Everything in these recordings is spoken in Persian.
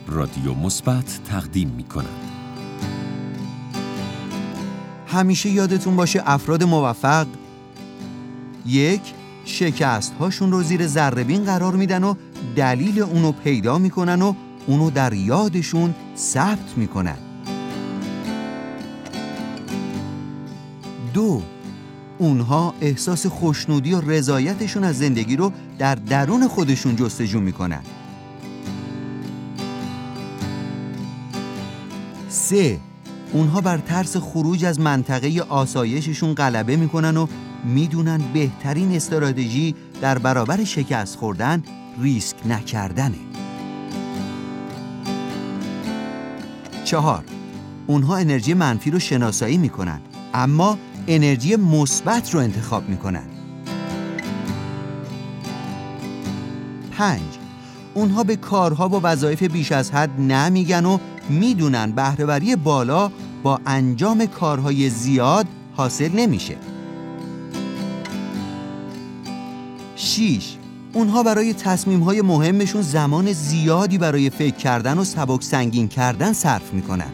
رادیو مثبت تقدیم می‌کند. همیشه یادتون باشه افراد موفق 1. شکست هاشون رو زیر ذره‌بین قرار میدن و دلیل اونو پیدا میکنن و اونو در یادشون ثبت میکنن. 2. اونها احساس خوشنودی و رضایتشون از زندگی رو در درون خودشون جستجو میکنن. 3. اونها بر ترس خروج از منطقه آسایششون غلبه میکنن و میدونن بهترین استراتژی در برابر شکست خوردن ریسک نکردنه. 4. اونها انرژی منفی رو شناسایی میکنن اما انرژی مثبت رو انتخاب میکنن. 5. اونها به کارها و وظایف بیش از حد نمیگن و میدونن بهره‌وری بالا با انجام کارهای زیاد حاصل نمیشه. 6. اونها برای تصمیم‌های مهمشون زمان زیادی برای فکر کردن و سبک سنگین کردن صرف میکنن.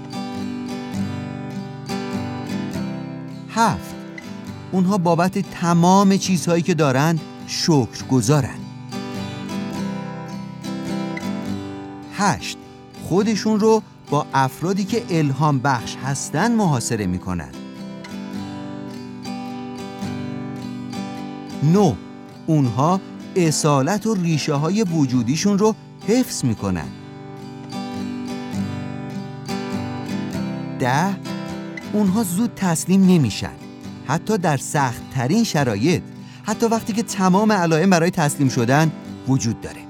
7. اونها بابت تمام چیزهایی که دارن شکرگزارن. 8. خودشون رو با افرادی که الهام بخش هستن محاصره میکنن. 9. اونها اصالت و ریشه های وجودیشون رو حفظ میکنن. 10. اونها زود تسلیم نمیشن، حتی در سخت ترین شرایط، حتی وقتی که تمام علائم برای تسلیم شدن وجود داره.